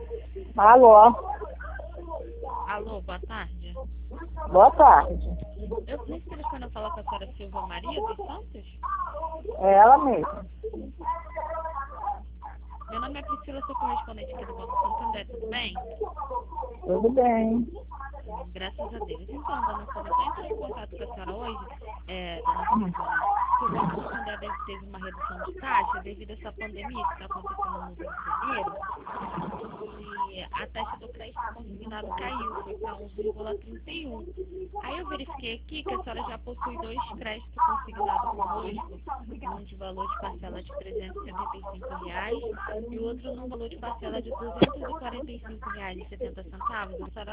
Alô, Alô, boa tarde. boa tarde. Nesse telefone eu falo com a senhora Silva Maria dos Santos? É ela mesma. Meu nome é Priscila, sou correspondente aqui do Banco Santander, tudo bem? Tudo bem. Graças a Deus. Então, dona Silva, só entrei em contato com a senhora hoje, dona Silva, né? Que o Banco Santander teve uma redução de taxa devido a essa pandemia que está acontecendo no Rio de Janeiro. E a taxa do crédito consignado caiu, foi para 1,31. Aí eu verifiquei aqui que a senhora já possui dois créditos consignados conosco, um de valor de parcela de R$ 375 e o outro num valor de parcela de R$ 245,70. A senhora